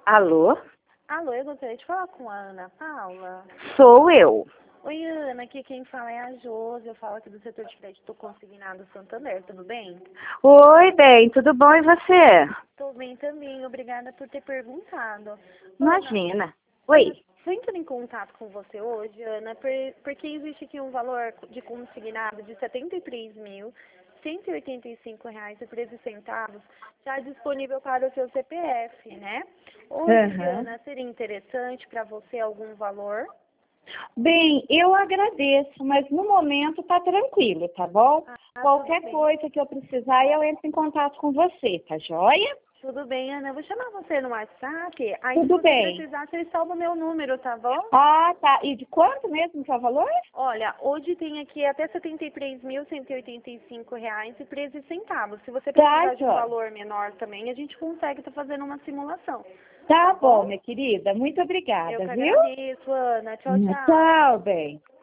Alô? Alô, eu gostaria de falar com a Ana Paula. Sou eu. Oi, Ana, aqui quem fala é a Josi, eu falo aqui do setor de crédito consignado Santander, tudo bem? Oi, bem, tudo bom e você? Tô bem também, obrigada por ter perguntado. Imagina. Ana, Oi. tô entrando em contato com você hoje, Ana, porque existe aqui um valor de consignado de R$ 73.185,13 já disponível para o seu CPF, né? Hoje, Aham. Ana, seria interessante para você algum valor? Bem, eu agradeço, mas no momento tá tranquilo, tá bom? Tudo Qualquer bem. coisa que eu precisar, eu entro em contato com você, tá joia? Tudo bem, Ana. Eu vou chamar você no WhatsApp. Aí, se Tudo você bem. precisar, você salva meu número, tá bom? Ah, tá. E de quanto mesmo que é o valor? Olha, hoje tem aqui até R$ 73.185,13. Se você Tá, precisar de um joia. valor menor também, a gente consegue estar fazendo uma simulação. Tá Tá bom, bom? minha querida. Muito Eu obrigada, que viu? agradeço, Ana. Tchau, tchau. Tchau, bem.